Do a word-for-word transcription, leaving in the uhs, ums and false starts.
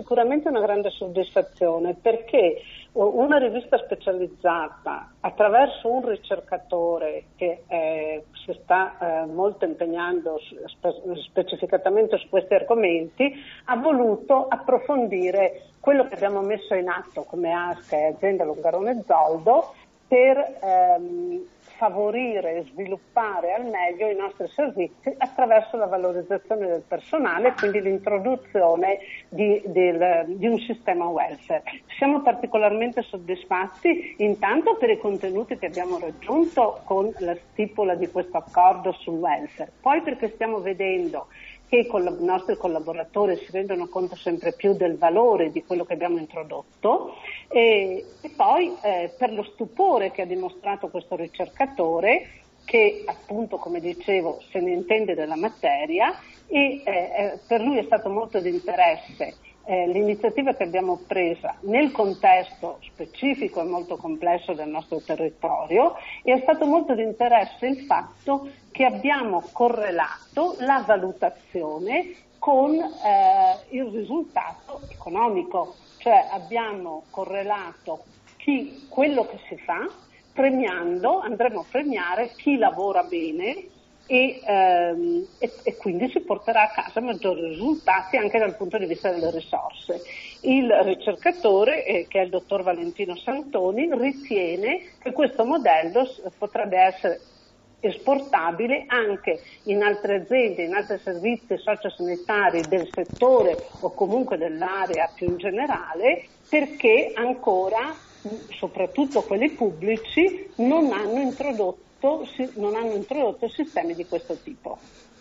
sicuramente una grande soddisfazione, perché una rivista specializzata attraverso un ricercatore che eh, si sta eh, molto impegnando spe- specificatamente su questi argomenti ha voluto approfondire quello che abbiamo messo in atto come A S C e Azienda Longarone Zoldo per ehm, favorire e sviluppare al meglio i nostri servizi attraverso la valorizzazione del personale, quindi l'introduzione di, del, di un sistema welfare. Siamo particolarmente soddisfatti intanto per i contenuti che abbiamo raggiunto con la stipula di questo accordo sul welfare, poi perché stiamo vedendo che i coll- nostri collaboratori si rendono conto sempre più del valore di quello che abbiamo introdotto e, e poi eh, per lo stupore che ha dimostrato questo ricercatore che appunto, come dicevo, se ne intende della materia e eh, per lui è stato molto di interesse eh, l'iniziativa che abbiamo presa nel contesto specifico e molto complesso del nostro territorio e è stato molto di interesse il fatto che abbiamo correlato la valutazione con eh, il risultato economico, cioè abbiamo correlato chi, quello che si fa, premiando, andremo a premiare chi lavora bene e, ehm, e, e quindi si porterà a casa maggiori risultati anche dal punto di vista delle risorse. Il ricercatore, eh, che è il dottor Valentino Santoni, ritiene che questo modello potrebbe essere esportabile anche in altre aziende, in altri servizi sociosanitari del settore o comunque dell'area più in generale, perché ancora, soprattutto quelli pubblici, non hanno introdotto, non hanno introdotto sistemi di questo tipo.